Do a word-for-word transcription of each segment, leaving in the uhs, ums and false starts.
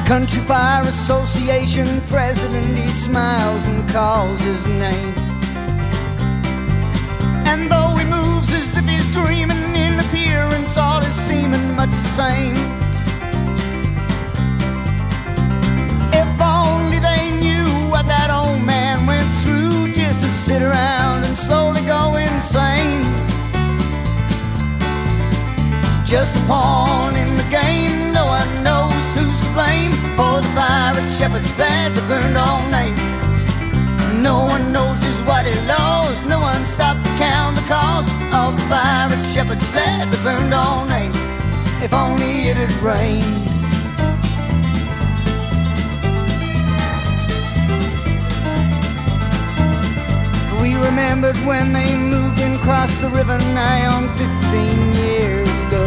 Country Fire Association president, he smiles and calls his name. And though he moves as if he's dreaming, in appearance all is seeming much the same. If only they knew what that old man went through just to sit around and slowly go insane. Just a pawn in the game, no one knows who's to blame for the pirate shepherds that the burned all night. No one knows just what he lost, no one stopped to count the cost of the pirate shepherds that the burned all night. If only it had rained. We remembered when they moved and crossed the river nigh on fifteen years ago.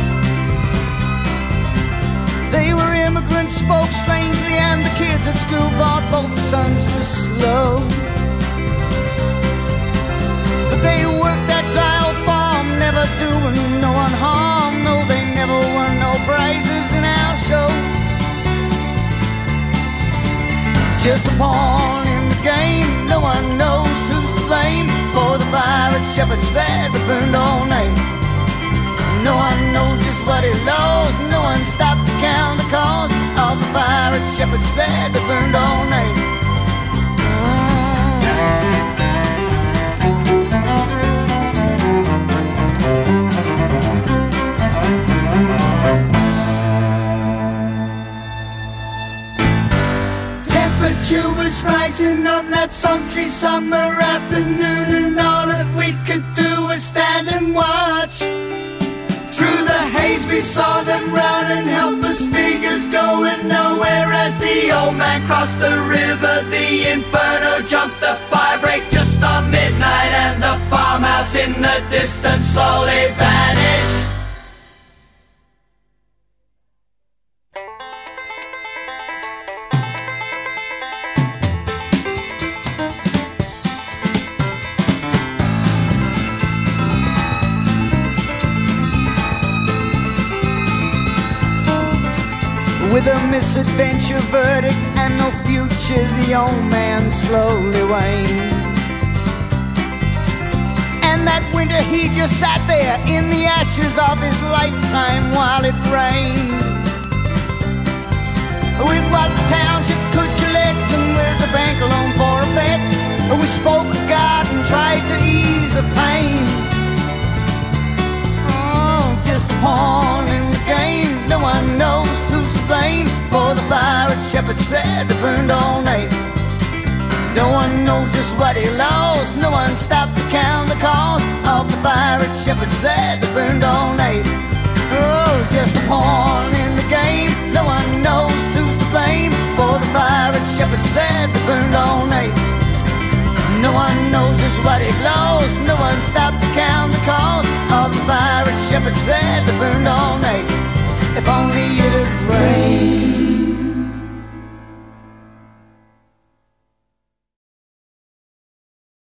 They were immigrants, spoke strangely, and the kids at school thought both the sons were slow. But they worked that dry old farm, never doing no one harm. No, they never won no prizes in our show. Just a pawn in the game, no one knows who's to blame for the pirate shepherds that burned all night. No one knows just what he lost, no one stopped to count the cost of the pirate shepherds that burned all night. Temperature was rising on that sultry summer afternoon, and all that we could do was stand and watch. Through the haze we saw them round and helpless figures going nowhere. As the old man crossed the river, the inferno jumped the fire break just on midnight, and the farmhouse in the distance slowly vanished. With a misadventure verdict and no future, the old man slowly waned. And that winter he just sat there in the ashes of his lifetime while it rained. With what the township could collect and with the bank loan for a bet, we spoke of God and tried to ease the pain. Oh, just a pawn in the game, no one knows who's to blame for the pirate shepherds that burned all night. No one knows just what he lost, no one stopped to count the cost of the pirate shepherds that burned all night. Oh, just a pawn in the game, no one knows who's to blame for the pirate shepherds that burned all night. No one knows just what he lost, no one stopped to count the cost of the pirate shepherds that burned all night.